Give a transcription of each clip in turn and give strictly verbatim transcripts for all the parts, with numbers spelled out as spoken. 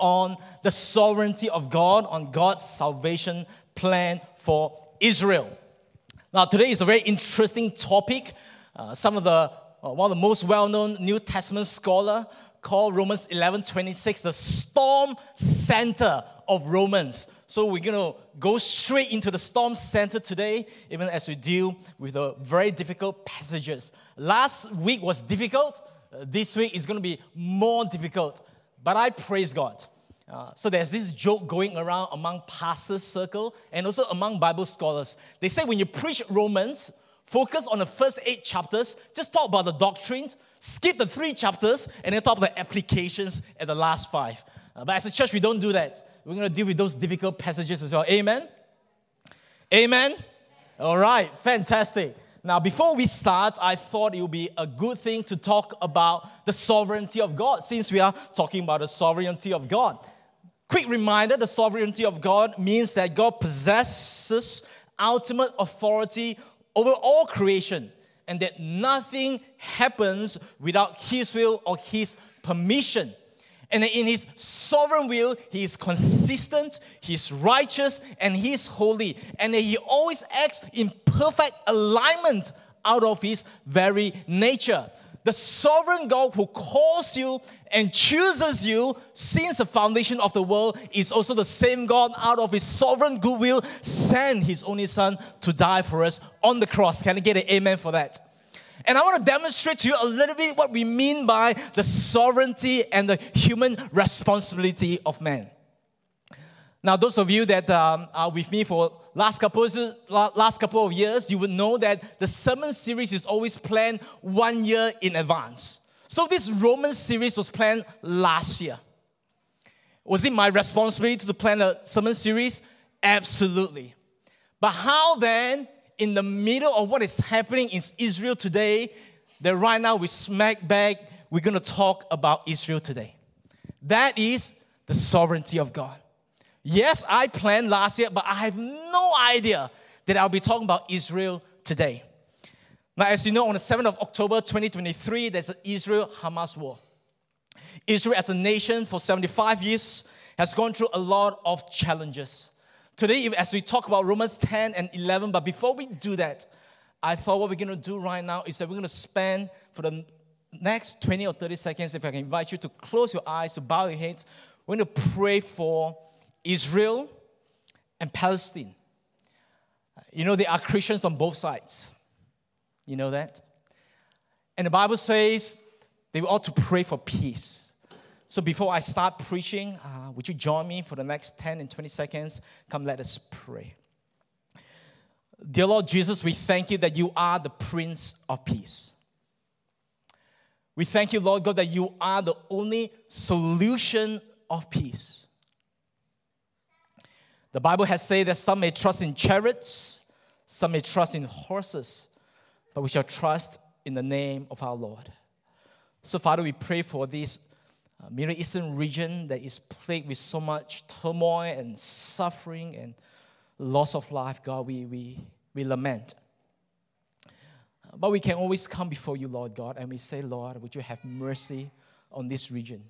on the sovereignty of God, on God's salvation plan for Israel. Now, today is a very interesting topic. Uh, some of the, uh, one of the most well-known New Testament scholar called Romans eleven twenty-six the storm center of Romans. So we're going to go straight into the storm center today, even as we deal with the very difficult passages. Last week was difficult. Uh, this week is going to be more difficult. But I praise God. Uh, so there's this joke going around among pastors' circle and also among Bible scholars. They say when you preach Romans, focus on the first eight chapters, just talk about the doctrine, skip the three chapters, and then talk about the applications at the last five. Uh, but as a church, we don't do that. We're going to deal with those difficult passages as well. Amen? Amen? All right, fantastic. Now, before we start, I thought it would be a good thing to talk about the sovereignty of God, since we are talking about the sovereignty of God. Quick reminder, the sovereignty of God means that God possesses ultimate authority over all creation, and that nothing happens without His will or His permission. And in His sovereign will, He is consistent, He is righteous, and He is holy. And that He always acts in perfect alignment out of His very nature. The sovereign God who calls you and chooses you since the foundation of the world is also the same God out of His sovereign goodwill sent His only Son to die for us on the cross. Can I get an amen for that? And I want to demonstrate to you a little bit what we mean by the sovereignty and the human responsibility of man. Now, those of you that um, are with me for last couple, last couple of years, you would know that the sermon series is always planned one year in advance. So this Roman series was planned last year. Was it my responsibility to plan a sermon series? Absolutely. But how then, in the middle of what is happening in Israel today, that right now we smack back, we're going to talk about Israel today. That is the sovereignty of God. Yes, I planned last year, but I have no idea that I'll be talking about Israel today. Now, as you know, on the seventh of October twenty twenty-three, there's an Israel-Hamas war. Israel as a nation for seventy-five years has gone through a lot of challenges. Today, as we talk about Romans ten and eleven, but before we do that, I thought what we're going to do right now is that we're going to spend for the next twenty or thirty seconds, if I can invite you to close your eyes, to bow your heads, we're going to pray for Israel and Palestine. You know, there are Christians on both sides. You know that? And the Bible says they ought to pray for peace. So before I start preaching, uh, would you join me for the next ten and twenty seconds? Come, let us pray. Dear Lord Jesus, we thank you that you are the Prince of Peace. We thank you, Lord God, that you are the only solution of peace. The Bible has said that some may trust in chariots, some may trust in horses, but we shall trust in the name of our Lord. So, Father, we pray for this uh, Middle Eastern region that is plagued with so much turmoil and suffering and loss of life. God, we, we, we lament. But we can always come before you, Lord God, and we say, Lord, would you have mercy on this region?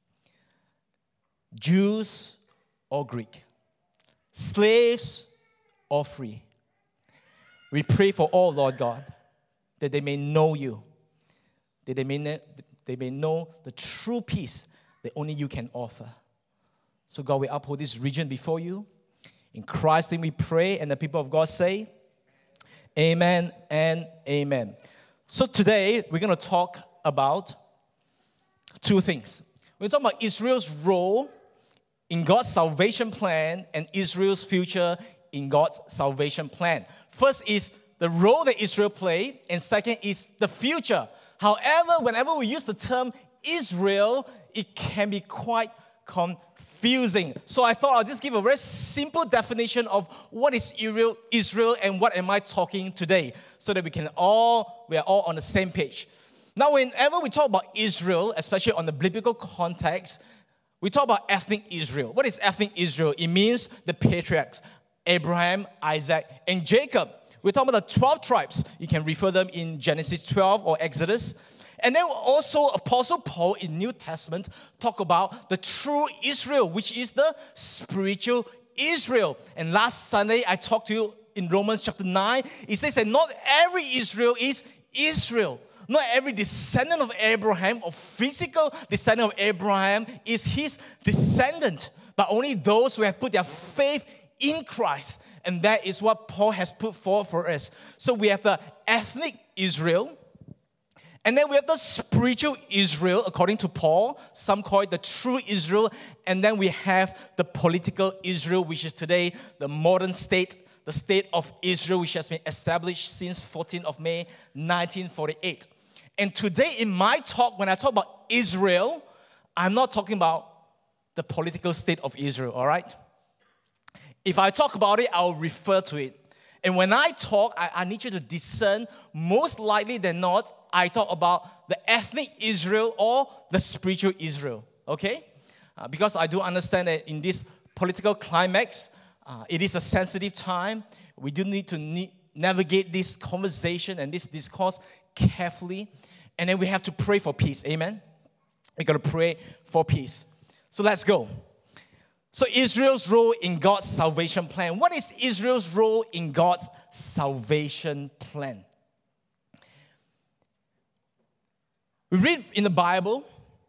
Jews or Greek, slaves or free. We pray for all, Lord God, that they may know you, that they may, ne- they may know the true peace that only you can offer. So God, we uphold this region before you. In Christ's name we pray, and the people of God say, amen and amen. So today, we're going to talk about two things. We're going to talk about Israel's role in God's salvation plan and Israel's future in God's salvation plan. First is the role that Israel played, and second is the future. However, whenever we use the term Israel, it can be quite confusing. So I thought I'll just give a very simple definition of what is Israel, Israel and what am I talking today, so that we can all, we are all on the same page. Now, whenever we talk about Israel, especially on the biblical context, we talk about ethnic Israel. What is ethnic Israel? It means the patriarchs, Abraham, Isaac, and Jacob. We're talking about the twelve tribes. You can refer them in Genesis twelve or Exodus. And then also Apostle Paul in New Testament talk about the true Israel, which is the spiritual Israel. And last Sunday I talked to you in Romans chapter nine. It says that not every Israel is Israel. Not every descendant of Abraham or physical descendant of Abraham is his descendant, but only those who have put their faith in Christ. And that is what Paul has put forward for us. So we have the ethnic Israel, and then we have the spiritual Israel, according to Paul. Some call it the true Israel. And then we have the political Israel, which is today the modern state, the state of Israel, which has been established since fourteenth of May, nineteen forty-eight. And today in my talk, when I talk about Israel, I'm not talking about the political state of Israel, all right? If I talk about it, I'll refer to it. And when I talk, I, I need you to discern, most likely than not, I talk about the ethnic Israel or the spiritual Israel, okay? Uh, because I do understand that in this political climax, uh, it is a sensitive time. We do need to ne- navigate this conversation and this discourse carefully. And then we have to pray for peace, amen? We're going to pray for peace. So let's go. So Israel's role in God's salvation plan. What is Israel's role in God's salvation plan? We read in the Bible,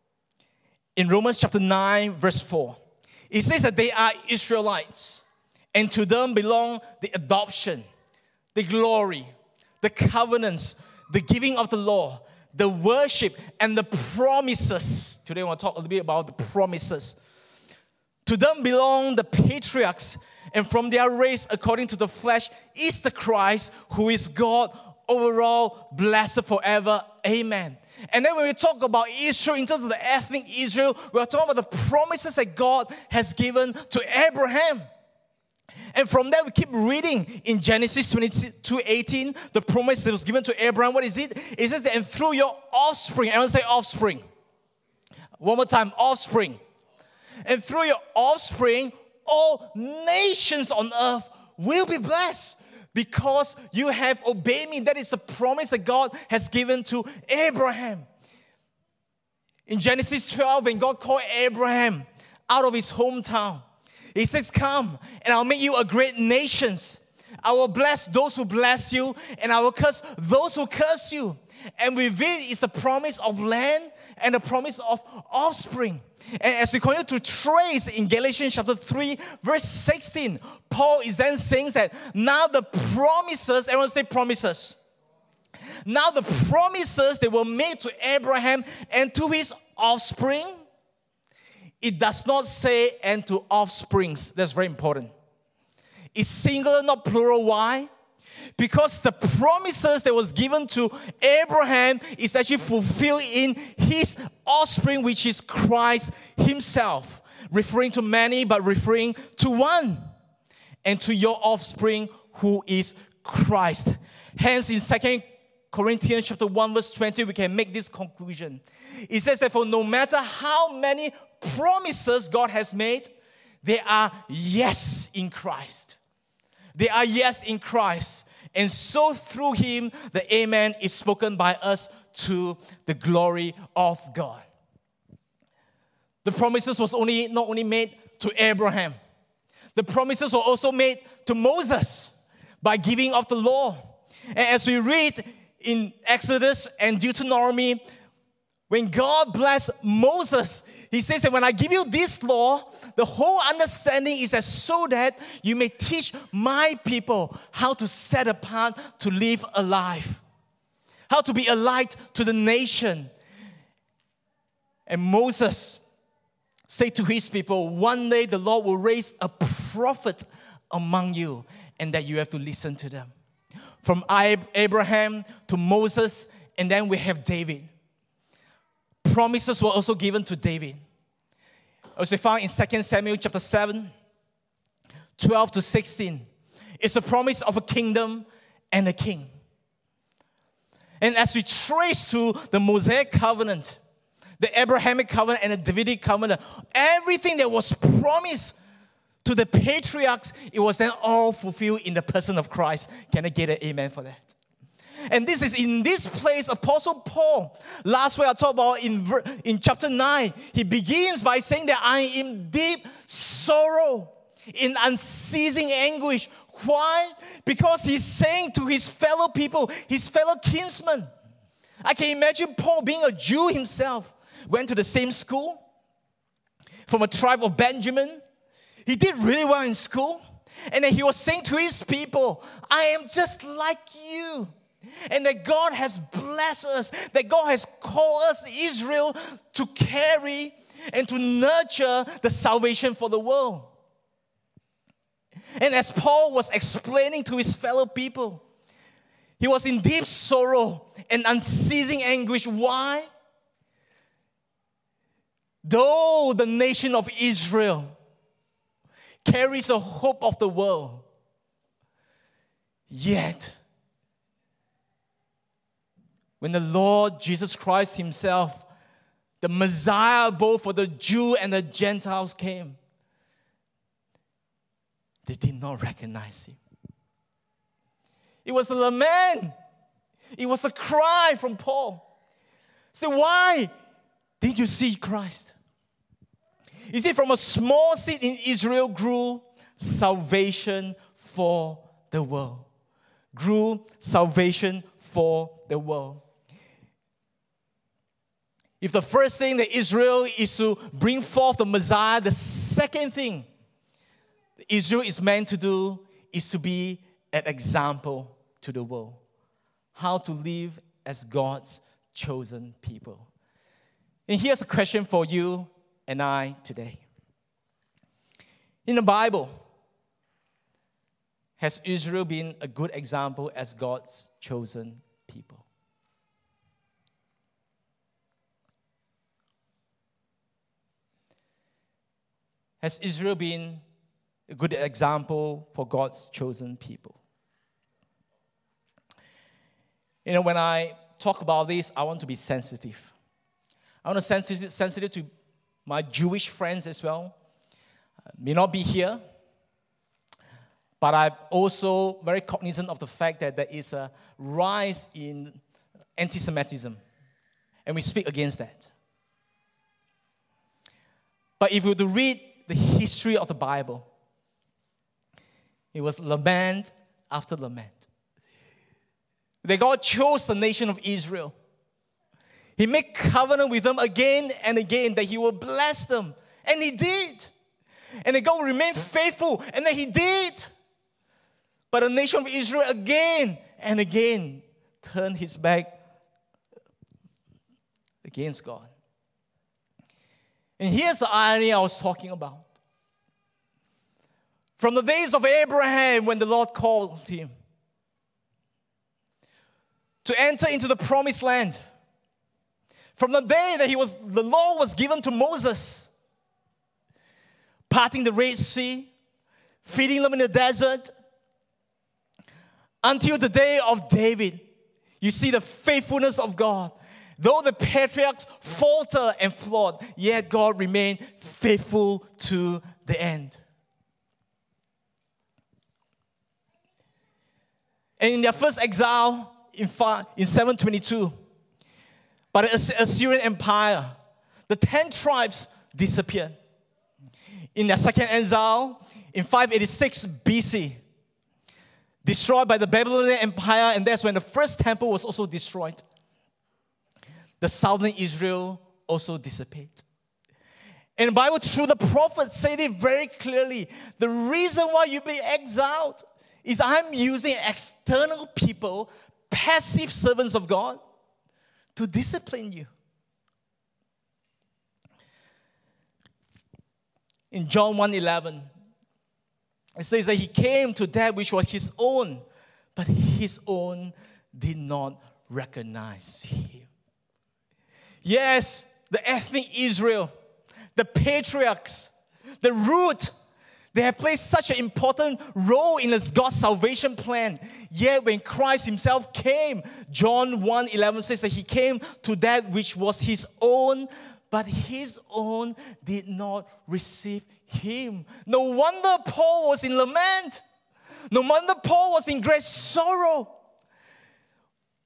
in Romans chapter nine, verse four. It says that they are Israelites, and to them belong the adoption, the glory, the covenants, the giving of the law, the worship, and the promises. Today I want to talk a little bit about the promises. To them belong the patriarchs, and from their race, according to the flesh, is the Christ, who is God overall, blessed forever. Amen. And then when we talk about Israel, in terms of the ethnic Israel, we're talking about the promises that God has given to Abraham. And from there, we keep reading in Genesis twenty-two eighteen, the promise that was given to Abraham. What is it? It says that, and through your offspring, everyone say offspring. One more time, offspring. And through your offspring, all nations on earth will be blessed because you have obeyed me. That is the promise that God has given to Abraham. In Genesis twelve, when God called Abraham out of his hometown, He says, come, and I'll make you a great nation. I will bless those who bless you, and I will curse those who curse you. And with it is the promise of land and the promise of offspring. And as we continue to trace in Galatians chapter three, verse sixteen, Paul is then saying that now the promises, everyone say promises. Now the promises that were made to Abraham and to his offspring, it does not say and to offsprings. That's very important. It's singular, not plural. Why? Because the promises that was given to Abraham is actually fulfilled in his offspring, which is Christ himself. Referring to many, but referring to one. And to your offspring, who is Christ. Hence, in Second Corinthians chapter one, verse twenty, we can make this conclusion. It says that for no matter how many promises God has made, they are yes in Christ. They are yes in Christ. And so through him, the amen is spoken by us to the glory of God. The promises was only not only made to Abraham. The promises were also made to Moses by giving of the law. And as we read in Exodus and Deuteronomy, when God blessed Moses, he says that when I give you this law, the whole understanding is that so that you may teach my people how to set apart, to live a life, how to be a light to the nation. And Moses said to his people, one day the Lord will raise a prophet among you, and that you have to listen to them. From Abraham to Moses, and then we have David. Promises were also given to David. As we found in Second Samuel chapter seven, twelve to sixteen. It's a promise of a kingdom and a king. And as we trace to the Mosaic covenant, the Abrahamic covenant and the Davidic covenant, everything that was promised to the patriarchs, it was then all fulfilled in the person of Christ. Can I get an amen for that? And this is in this place, Apostle Paul, last week I talked about in, in chapter nine, he begins by saying that I am in deep sorrow, in unceasing anguish. Why? Because he's saying to his fellow people, his fellow kinsmen. I can imagine Paul being a Jew himself, went to the same school, from a tribe of Benjamin. He did really well in school. And then he was saying to his people, I am just like you. And that God has blessed us, that God has called us, Israel, to carry and to nurture the salvation for the world. And as Paul was explaining to his fellow people, he was in deep sorrow and unceasing anguish. Why? Though the nation of Israel carries the hope of the world, yet when the Lord Jesus Christ himself, the Messiah both for the Jew and the Gentiles came, they did not recognize him. It was a lament. It was a cry from Paul. So why did you see Christ? You see, from a small seed in Israel grew salvation for the world. Grew salvation for the world. If the first thing that Israel is to bring forth the Messiah, the second thing Israel is meant to do is to be an example to the world. How to live as God's chosen people. And here's a question for you and I today. In the Bible, has Israel been a good example as God's chosen people? Has Israel been a good example for God's chosen people? You know, when I talk about this, I want to be sensitive. I want to be sensitive, sensitive to my Jewish friends as well. Uh, may not be here, but I'm also very cognizant of the fact that there is a rise in anti-Semitism, and we speak against that. But if you were to read the history of the Bible, it was lament after lament. That God chose the nation of Israel. He made covenant with them again and again that He will bless them. And He did. And that God will remain faithful. And that He did. But the nation of Israel again and again turned his back against God. And here's the irony I was talking about. From the days of Abraham, when the Lord called him to enter into the promised land, from the day that he was, the law was given to Moses, parting the Red Sea, feeding them in the desert, until the day of David, you see the faithfulness of God. Though the patriarchs falter and flawed, yet God remained faithful to the end. And in their first exile in, in seven twenty-two, by the Assyrian Empire, the ten tribes disappeared. In their second exile, in five eighty-six B C, destroyed by the Babylonian Empire, and that's when the first temple was also destroyed. The southern Israel also dissipated. And the Bible, through the prophets, said it very clearly. The reason why you've been exiled is I'm using external people, passive servants of God, to discipline you. In John one eleven, it says that He came to that which was His own, but His own did not recognize Him. Yes, the ethnic Israel, the patriarchs, the root, they have played such an important role in God's salvation plan. Yet when Christ Himself came, John one eleven says that He came to that which was His own, but His own did not receive Him. No wonder Paul was in lament. No wonder Paul was in great sorrow.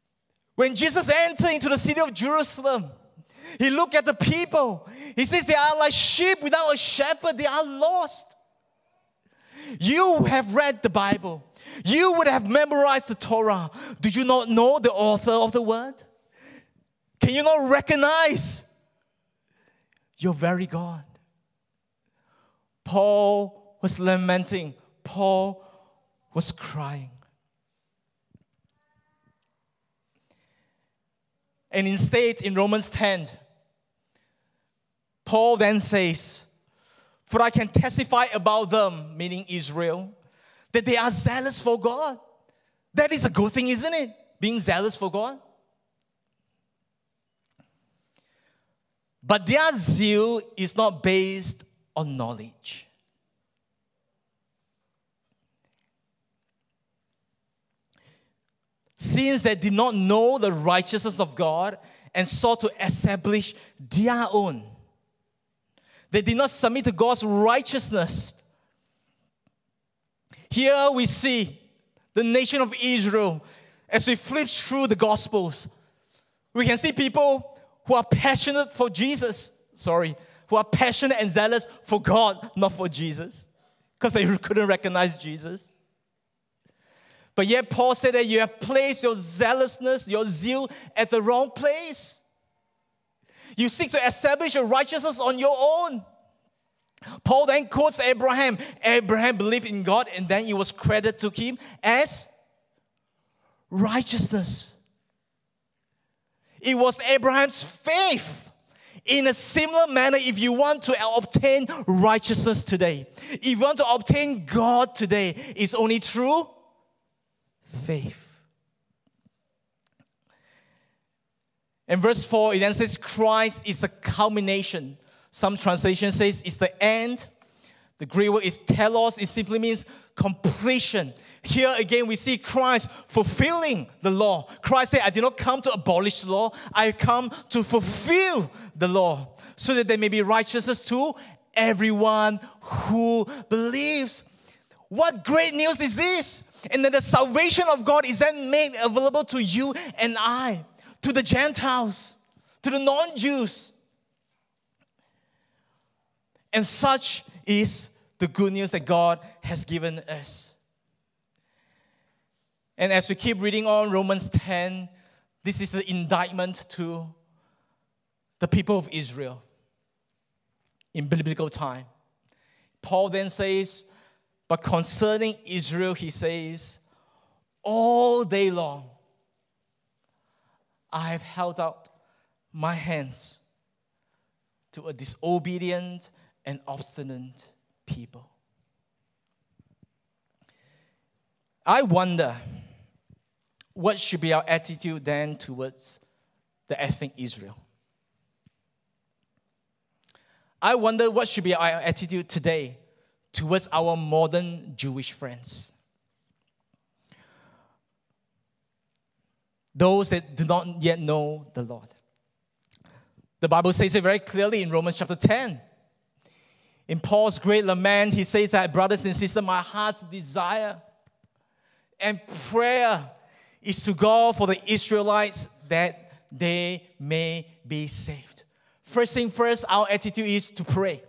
When Jesus entered into the city of Jerusalem, he looked at the people. He says they are like sheep without a shepherd. They are lost. You have read the Bible. You would have memorized the Torah. Do you not know the author of the word? Can you not recognize your very God? Paul was lamenting. Paul was crying. And instead, in Romans ten, Paul then says, "For I can testify about them," meaning Israel, "that they are zealous for God." That is a good thing, isn't it? Being zealous for God. But their zeal is not based on knowledge. Since they did not know the righteousness of God and sought to establish their own, they did not submit to God's righteousness. Here we see the nation of Israel. As we flip through the Gospels, we can see people who are passionate for Jesus. Sorry, who are passionate and zealous for God, not for Jesus, because they couldn't recognize Jesus. But yet Paul said that you have placed your zealousness, your zeal at the wrong place. You seek to establish your righteousness on your own. Paul then quotes Abraham. Abraham believed in God, and then it was credited to him as righteousness. It was Abraham's faith. In a similar manner, if you want to obtain righteousness today, if you want to obtain God today, it's only through faith. In verse four, it then says Christ is the culmination. Some translation says it's the end. The Greek word is telos. It simply means completion. Here again we see Christ fulfilling the law. Christ said, "I did not come to abolish the law. I come to fulfill the law, so that there may be righteousness to everyone who believes." What great news is this? And that the salvation of God is then made available to you and I, to the Gentiles, to the non-Jews. And such is the good news that God has given us. And as we keep reading on Romans ten, this is the indictment to the people of Israel in biblical time. Paul then says, but concerning Israel, he says, all day long, I have held out my hands to a disobedient and obstinate people. I wonder, what should be our attitude then towards the ethnic Israel? I wonder what should be our attitude today towards our modern Jewish friends. Those that do not yet know the Lord. The Bible says it very clearly in Romans chapter ten. In Paul's great lament, he says that, brothers and sisters, my heart's desire and prayer is to God for the Israelites that they may be saved. First thing first, our attitude is to pray.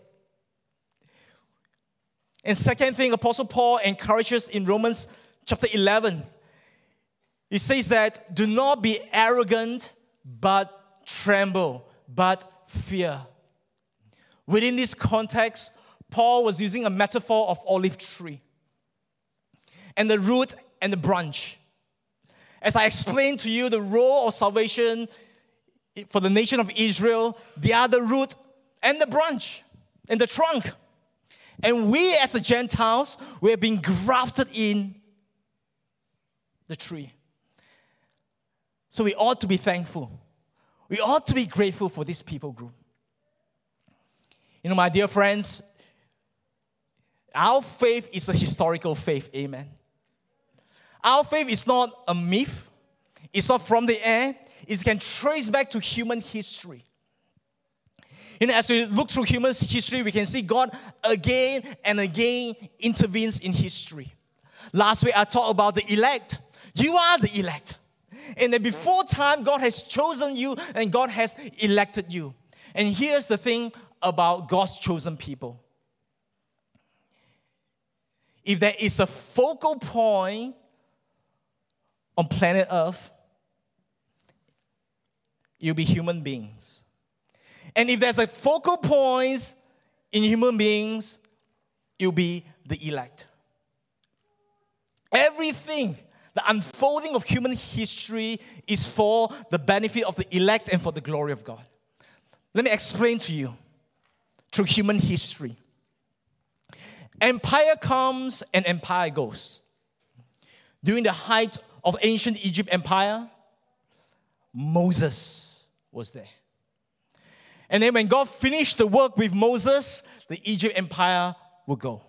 And second thing, Apostle Paul encourages in Romans chapter eleven. He says that, do not be arrogant, but tremble, but fear. Within this context, Paul was using a metaphor of olive tree and the root and the branch. As I explained to you, the role of salvation for the nation of Israel, they are the root and the branch and the trunk. And we as the Gentiles, we have been grafted in the tree. So we ought to be thankful. We ought to be grateful for this people group. You know, my dear friends, our faith is a historical faith. Amen. Our faith is not a myth. It's not from the air. It can trace back to human history. You know, as we look through human history, we can see God again and again intervenes in history. Last week, I talked about the elect. You are the elect. And that before time, God has chosen you and God has elected you. And here's the thing about God's chosen people. If there is a focal point on planet Earth, you'll be human beings. And if there's a focal point in human beings, you'll be the elect. Everything, the unfolding of human history is for the benefit of the elect and for the glory of God. Let me explain to you through human history. Empire comes and empire goes. During the height of ancient Egypt empire, Moses was there. And then when God finished the work with Moses, the Egypt empire would go.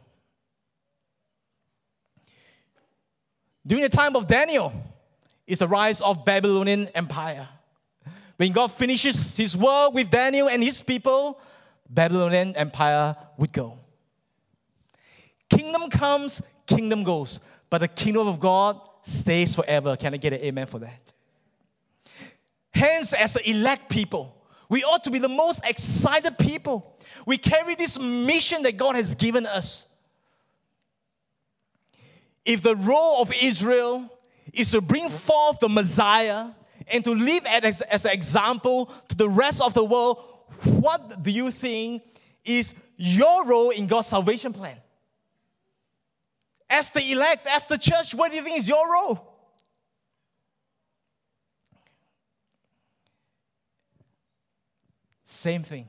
During the time of Daniel, is the rise of Babylonian empire. When God finishes his work with Daniel and his people, Babylonian empire would go. Kingdom comes, kingdom goes. But the kingdom of God stays forever. Can I get an amen for that? Hence, as the elect people, we ought to be the most excited people. We carry this mission that God has given us. If the role of Israel is to bring forth the Messiah and to live as, as an example to the rest of the world, what do you think is your role in God's salvation plan? As the elect, as the church, what do you think is your role? Same thing.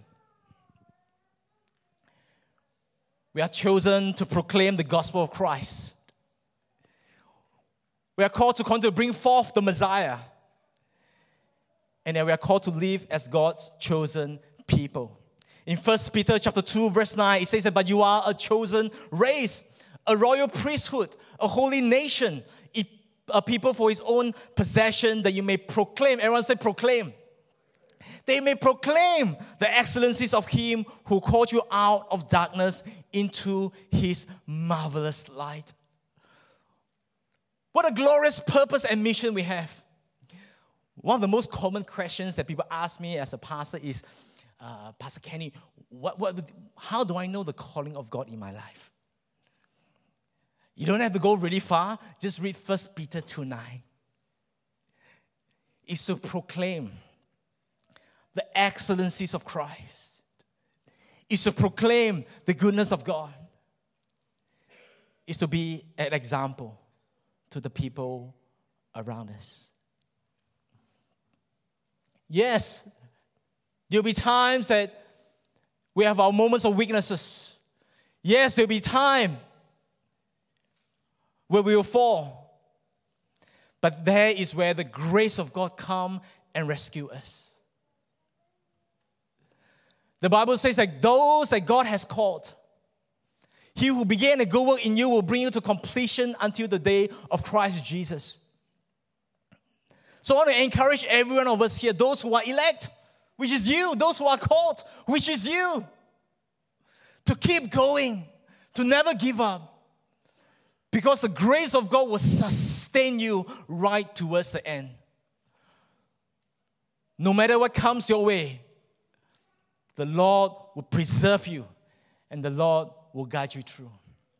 We are chosen to proclaim the gospel of Christ. We are called to continue to bring forth the Messiah. And then we are called to live as God's chosen people. In First Peter chapter two, verse nine, it says that, but you are a chosen race, a royal priesthood, a holy nation, a people for his own possession, that you may proclaim. Everyone say proclaim. They may proclaim the excellencies of him who called you out of darkness into his marvelous light. What a glorious purpose and mission we have. One of the most common questions that people ask me as a pastor is, uh, Pastor Kenny, what, what, how do I know the calling of God in my life? You don't have to go really far. Just read First Peter two nine. It's to proclaim the excellencies of Christ. It's to proclaim the goodness of God. It's to be an example to the people around us. Yes, there'll be times that we have our moments of weaknesses. Yes, there'll be time where we will fall. But there is where the grace of God come and rescue us. The Bible says that those that God has called, he who began a good work in you will bring you to completion until the day of Christ Jesus. So I want to encourage every one of us here, those who are elect, which is you, those who are called, which is you, to keep going, to never give up. Because the grace of God will sustain you right towards the end. No matter what comes your way, the Lord will preserve you and the Lord will guide you through.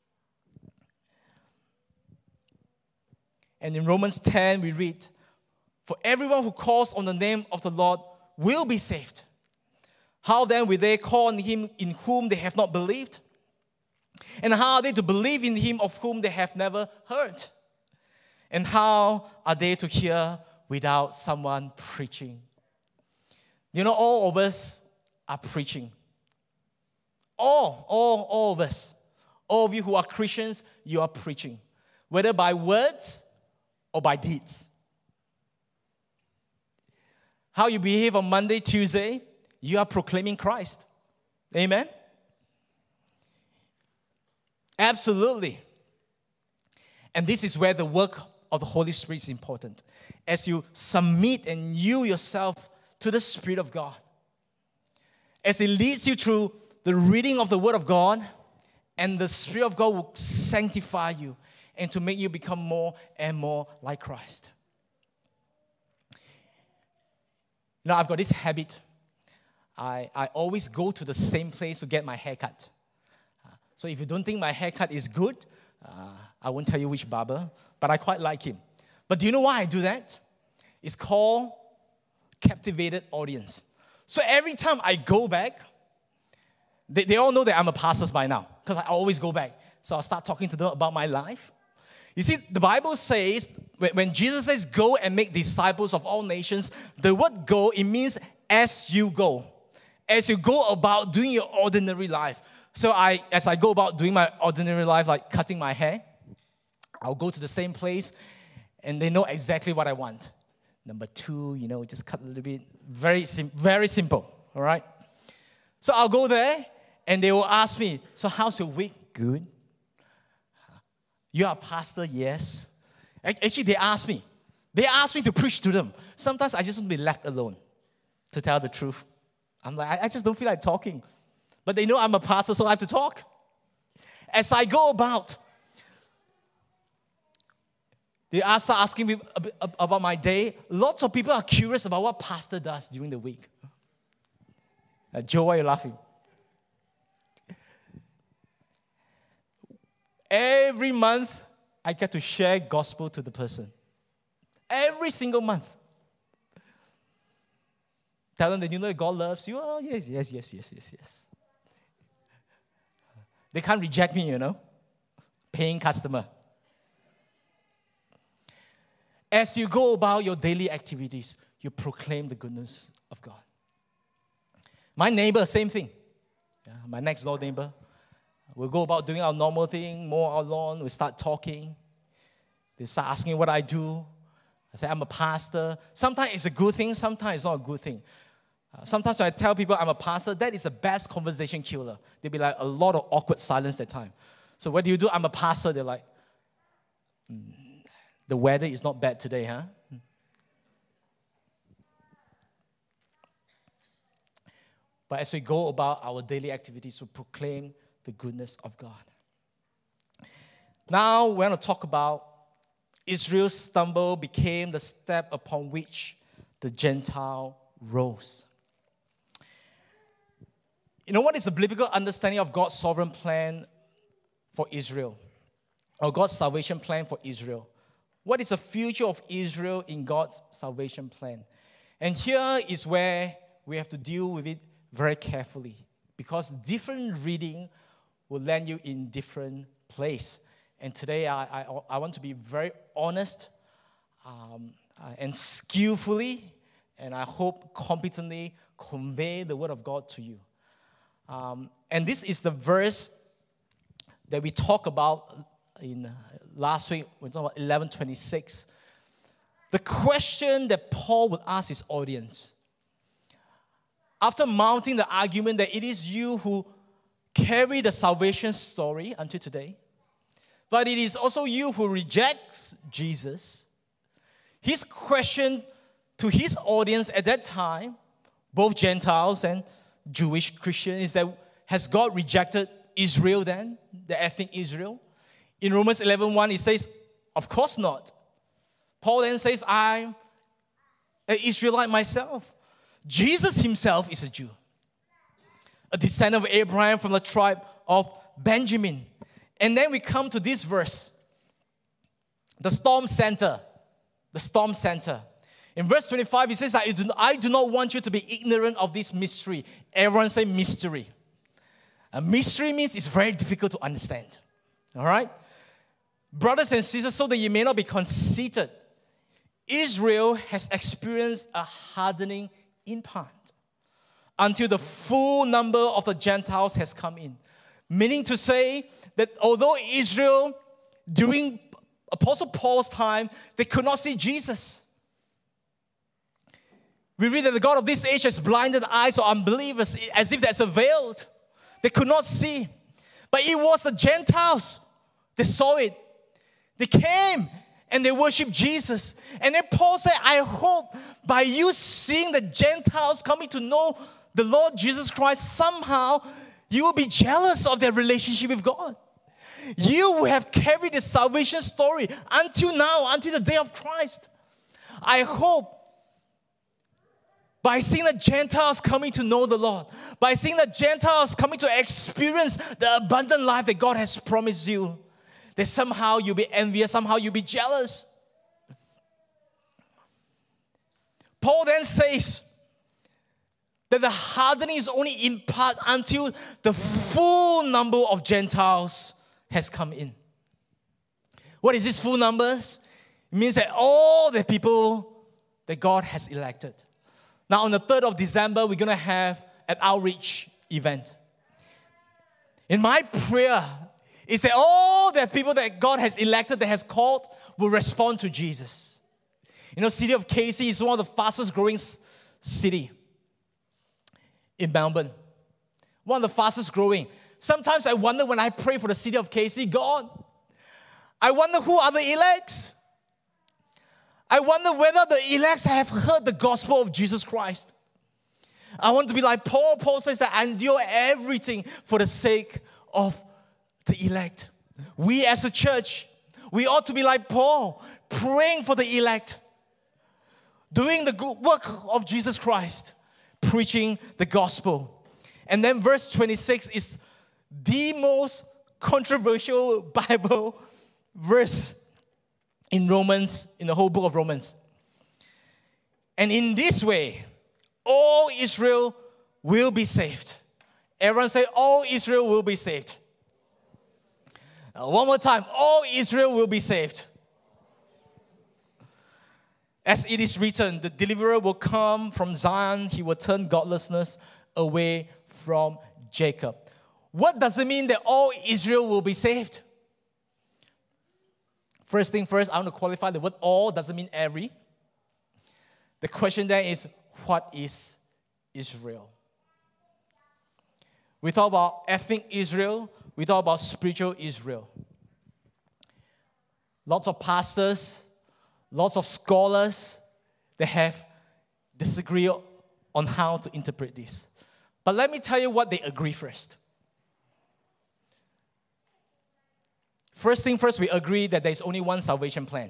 And in Romans ten, we read, for everyone who calls on the name of the Lord will be saved. How then will they call on him in whom they have not believed? And how are they to believe in him of whom they have never heard? And how are they to hear without someone preaching? You know, all of us are preaching. All, all, all of us. All of you who are Christians, you are preaching. Whether by words or by deeds. How you behave on Monday, Tuesday, you are proclaiming Christ. Amen? Absolutely. And this is where the work of the Holy Spirit is important. As you submit and yield yourself to the Spirit of God. As it leads you through the reading of the Word of God, and the Spirit of God will sanctify you and to make you become more and more like Christ. You know, I've got this habit. I, I always go to the same place to get my haircut. Uh, so if you don't think my haircut is good, uh, I won't tell you which barber, but I quite like him. But do you know why I do that? It's called captivated audience. So every time I go back, they, they all know that I'm a pastor by now, because I always go back. So I'll start talking to them about my life. You see, the Bible says, when Jesus says, go and make disciples of all nations, the word go, it means as you go. As you go about doing your ordinary life. So I, as I go about doing my ordinary life, like cutting my hair, I'll go to the same place, and they know exactly what I want. Number two, you know, just cut a little bit. Very, sim- very simple, all right? So I'll go there, and they will ask me, so how's your week? Good. You are a pastor? Yes. Actually, they ask me. They ask me to preach to them. Sometimes I just want to be left alone, to tell the truth. I'm like, I just don't feel like talking. But they know I'm a pastor, so I have to talk. As I go about, they start asking me about my day. Lots of people are curious about what pastor does during the week. Uh, Joe, why are you laughing? Every month, I get to share gospel to the person. Every single month. Tell them that you know that God loves you. Oh, yes, yes, yes, yes, yes, yes. They can't reject me, you know. Paying customer. As you go about your daily activities, you proclaim the goodness of God. My neighbor, same thing. Yeah, my next door neighbor. We'll go about doing our normal thing, mow our lawn, we start talking. They start asking what I do. I say, I'm a pastor. Sometimes it's a good thing, sometimes it's not a good thing. Uh, sometimes when I tell people I'm a pastor, that is the best conversation killer. There'll be like a lot of awkward silence that time. So what do you do? I'm a pastor. They're like, mm, the weather is not bad today, huh? But as we go about our daily activities, we proclaim the goodness of God. Now we're going to talk about Israel's stumble became the step upon which the Gentile rose. You know what is the biblical understanding of God's sovereign plan for Israel? Or God's salvation plan for Israel? What is the future of Israel in God's salvation plan? And here is where we have to deal with it very carefully, because different reading will land you in different place. And today I, I, I want to be very honest um, uh, and skillfully, and I hope competently convey the word of God to you. Um, and this is the verse that we talked about in uh, last week, we talked about eleven twenty-six. The question that Paul would ask his audience, after mounting the argument that it is you who carry the salvation story until today, but it is also you who rejects Jesus. His question to his audience at that time, both Gentiles and Jewish Christians, is that has God rejected Israel then, the ethnic Israel? In Romans eleven one, it says, of course not. Paul then says, I'm an Israelite myself. Jesus himself is a Jew, a descendant of Abraham from the tribe of Benjamin. And then we come to this verse, the storm center, the storm center. In verse twenty-five, it says, I do, I do not want you to be ignorant of this mystery. Everyone say mystery. A mystery means it's very difficult to understand. All right? Brothers and sisters, so that you may not be conceited, Israel has experienced a hardening in part until the full number of the Gentiles has come in. Meaning to say that although Israel, during Apostle Paul's time, they could not see Jesus. We read that the God of this age has blinded the eyes of unbelievers as if that's a veil. They could not see. But it was the Gentiles that saw it. They came and they worshiped Jesus. And then Paul said, I hope by you seeing the Gentiles coming to know the Lord Jesus Christ, somehow you will be jealous of their relationship with God. You will have carried the salvation story until now, until the day of Christ. I hope by seeing the Gentiles coming to know the Lord, by seeing the Gentiles coming to experience the abundant life that God has promised you, that somehow you'll be envious, somehow you'll be jealous. Paul then says that the hardening is only in part until the full number of Gentiles has come in. What is this full numbers? It means that all the people that God has elected. Now, on the third of December, we're going to have an outreach event. In my prayer is that all the people that God has elected, that has called, will respond to Jesus. You know, city of K C is one of the fastest growing city in Melbourne. One of the fastest growing. Sometimes I wonder when I pray for the city of K C, God, I wonder who are the elects. I wonder whether the elects have heard the gospel of Jesus Christ. I want to be like Paul. Paul says that I endure everything for the sake of the elect. We as a church, we ought to be like Paul, praying for the elect, doing the good work of Jesus Christ, preaching the gospel. And then verse twenty-six is the most controversial Bible verse in Romans, in the whole book of Romans. And in this way, all Israel will be saved. Everyone say, all Israel will be saved. Uh, one more time, all Israel will be saved. As it is written, the deliverer will come from Zion. He will turn godlessness away from Jacob. What does it mean that all Israel will be saved? First thing first, I want to qualify the word all doesn't mean every. The question then is, what is Israel? We talk about ethnic Israel. We talk about spiritual Israel. Lots of pastors, lots of scholars, they have disagreed on how to interpret this. But let me tell you what they agree first. First thing first, we agree that there is only one salvation plan.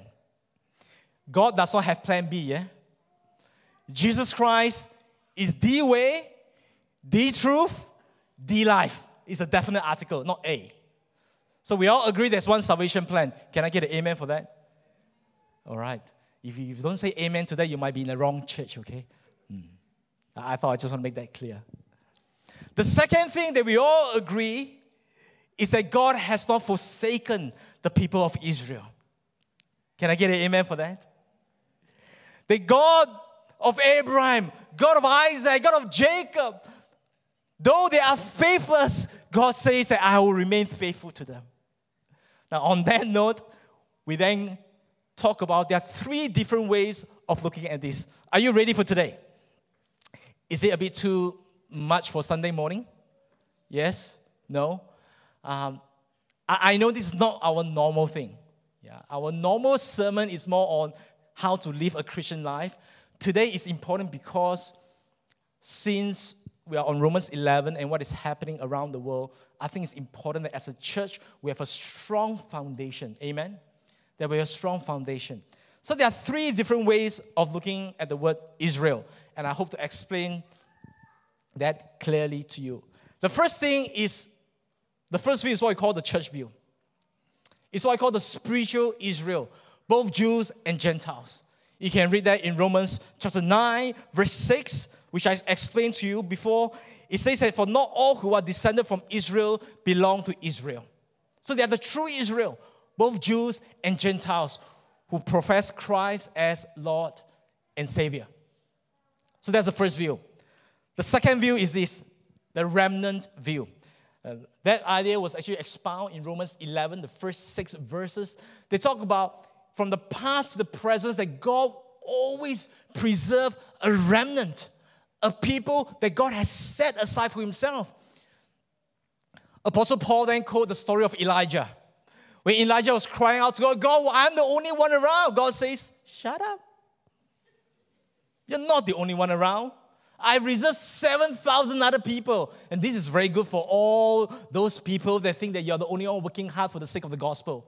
God does not have plan B, yeah? Jesus Christ is the way, the truth, the life. It's a definite article, not A. So we all agree there's one salvation plan. Can I get an amen for that? All right. If you don't say amen to that, you might be in the wrong church, okay? Hmm. I thought I just want to make that clear. The second thing that we all agree is that God has not forsaken the people of Israel. Can I get an amen for that? The God of Abraham, God of Isaac, God of Jacob, though they are faithless, God says that I will remain faithful to them. Now, on that note, we then talk about there are three different ways of looking at this. Are you ready for today? Is it a bit too much for Sunday morning? Yes? No? Um, I, I know this is not our normal thing. Yeah, our normal sermon is more on how to live a Christian life. Today is important because since we are on Romans eleven and what is happening around the world, I think it's important that as a church, we have a strong foundation. Amen? That we have a strong foundation. So there are three different ways of looking at the word Israel. And I hope to explain that clearly to you. The first thing is, the first view is what we call the church view. It's what I call the spiritual Israel, both Jews and Gentiles. You can read that in Romans chapter nine, verse six, which I explained to you before. It says that for not all who are descended from Israel belong to Israel. So they are the true Israel, both Jews and Gentiles, who profess Christ as Lord and Savior. So that's the first view. The second view is this, the remnant view. Uh, that idea was actually expounded in Romans eleven, the first six verses. They talk about from the past to the present that God always preserved a remnant, a people that God has set aside for himself. Apostle Paul then quoted the story of Elijah. When Elijah was crying out to God, God, I'm the only one around. God says, shut up. You're not the only one around. I reserved seven thousand other people. And this is very good for all those people that think that you're the only one working hard for the sake of the gospel.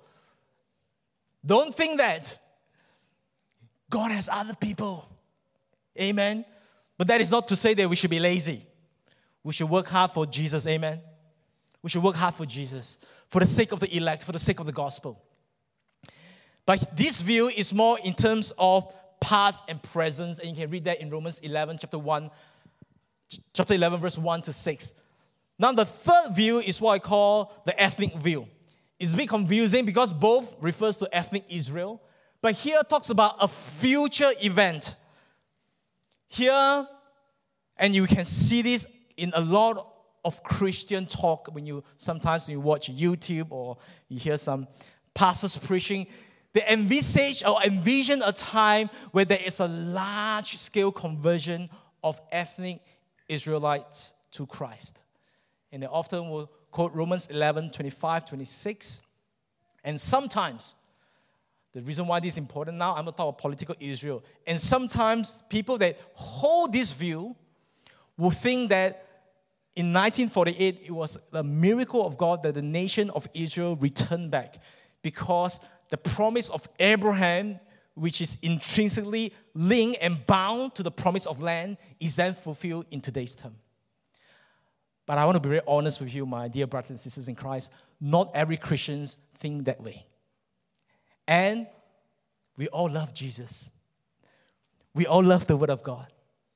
Don't think that. God has other people. Amen. But that is not to say that we should be lazy. We should work hard for Jesus, amen? We should work hard for Jesus, for the sake of the elect, for the sake of the gospel. But this view is more in terms of past and present, and you can read that in Romans eleven, chapter one, chapter eleven, verse one to six. Now, the third view is what I call the ethnic view. It's a bit confusing because both refers to ethnic Israel, but here talks about a future event. Here, and you can see this in a lot of Christian talk when you sometimes you watch YouTube or you hear some pastors preaching. They envisage or envision a time where there is a large-scale conversion of ethnic Israelites to Christ. And they often will quote Romans eleven, twenty-five, twenty-six. And sometimes, the reason why this is important now, I'm not talking about political Israel. And sometimes people that hold this view will think that in nineteen forty-eight, it was a miracle of God that the nation of Israel returned back because the promise of Abraham, which is intrinsically linked and bound to the promise of land, is then fulfilled in today's term. But I want to be very honest with you, my dear brothers and sisters in Christ. Not every Christian think that way. And we all love Jesus. We all love the Word of God.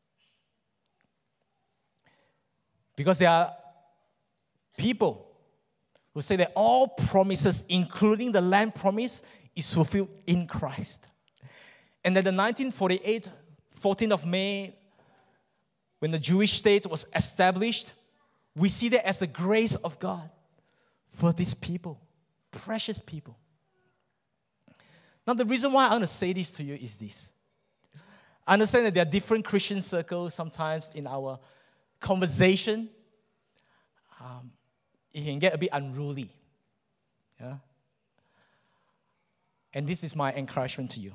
Because there are people who say that all promises, including the land promise, is fulfilled in Christ. And that the nineteen forty-eight, fourteenth of May, when the Jewish state was established, we see that as the grace of God for these people, precious people. Now, the reason why I want to say this to you is this. I understand that there are different Christian circles sometimes in our conversation. Um, it can get a bit unruly. Yeah? And this is my encouragement to you.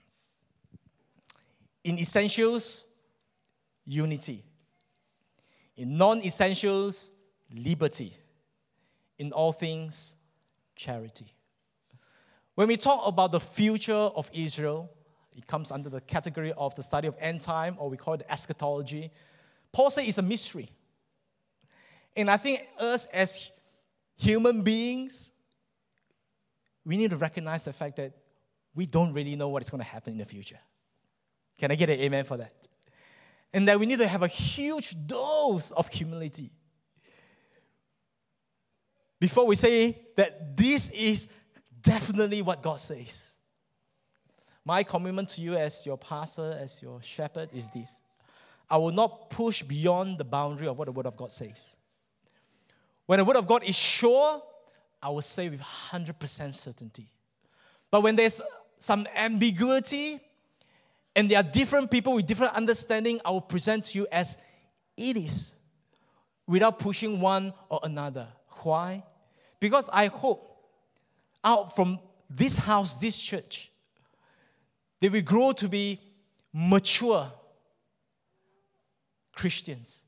In essentials, unity. In non-essentials, liberty. In all things, charity. When we talk about the future of Israel, it comes under the category of the study of end time, or we call it eschatology. Paul says it's a mystery. And I think us as human beings, we need to recognize the fact that we don't really know what is going to happen in the future. Can I get an amen for that? And that we need to have a huge dose of humility before we say that this is definitely what God says. My commitment to you as your pastor, as your shepherd, is this. I will not push beyond the boundary of what the Word of God says. When the Word of God is sure, I will say with one hundred percent certainty. But when there's some ambiguity, and there are different people with different understanding, I will present to you as it is, without pushing one or another. Why? Because I hope out from this house, this church, that we grow to be mature Christians.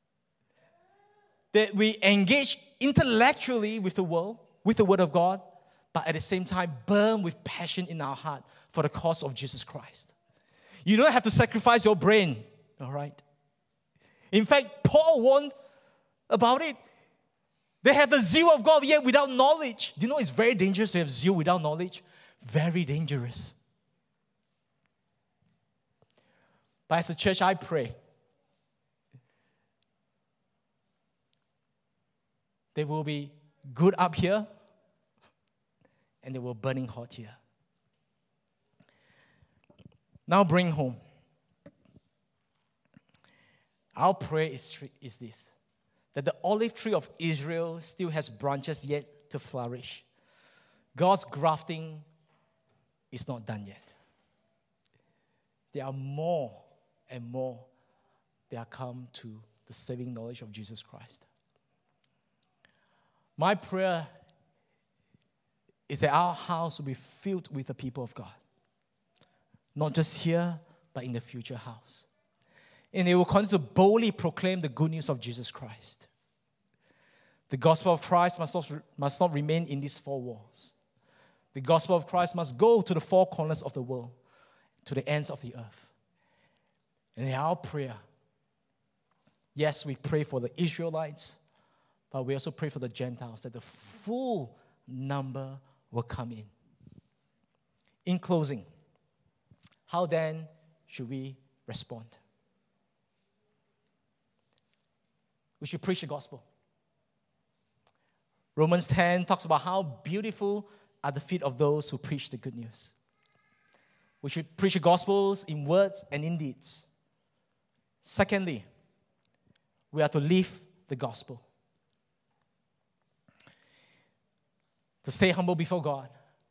That we engage intellectually with the world, with the Word of God, but at the same time burn with passion in our heart for the cause of Jesus Christ. You don't have to sacrifice your brain, all right? In fact, Paul warned about it. They have the zeal of God, yet without knowledge. Do you know it's very dangerous to have zeal without knowledge? Very dangerous. But as a church, I pray they will be good up here and they will burning hot here. Now bring home. Our prayer is, is this, that the olive tree of Israel still has branches yet to flourish. God's grafting is not done yet. There are more and more that are come to the saving knowledge of Jesus Christ. My prayer is that our house will be filled with the people of God. Not just here, but in the future house. And they will continue to boldly proclaim the good news of Jesus Christ. The gospel of Christ must not, must not remain in these four walls. The gospel of Christ must go to the four corners of the world, to the ends of the earth. And in our prayer, Yes, we pray for the Israelites, but we also pray for the Gentiles, that the full number will come in. In closing, how then should we respond? We should preach the gospel. Romans ten talks about how beautiful are the feet of those who preach the good news. We should preach the gospels in words and in deeds. Secondly, we are to live the gospel. To stay humble before God.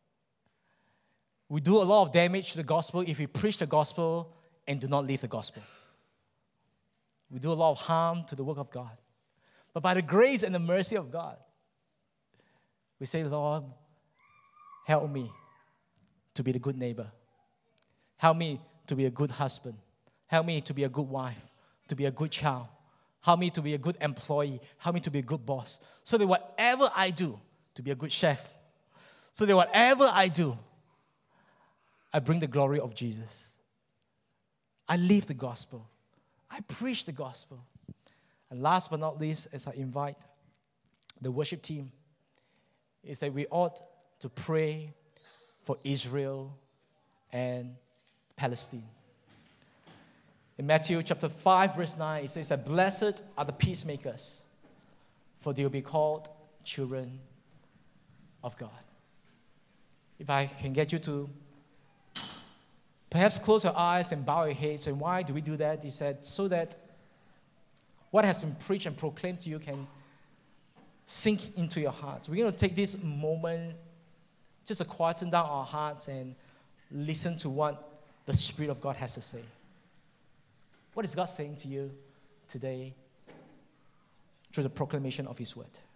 We do a lot of damage to the gospel if we preach the gospel and do not live the gospel. We do a lot of harm to the work of God. But by the grace and the mercy of God, we say, Lord, help me to be the good neighbor. Help me to be a good husband. Help me to be a good wife, to be a good child. Help me to be a good employee. Help me to be a good boss. So that whatever I do, to be a good chef. So that whatever I do, I bring the glory of Jesus. I live the gospel. I preach the gospel. And last but not least, as I invite the worship team, is that we ought to pray for Israel and Palestine. In Matthew chapter five, verse nine, it says that blessed are the peacemakers, for they will be called children of God. If I can get you to perhaps close your eyes and bow your heads. And why do we do that? He said, so that what has been preached and proclaimed to you can sink into your hearts. We're going to take this moment just to quieten down our hearts and listen to what the Spirit of God has to say. What is God saying to you today through the proclamation of His word?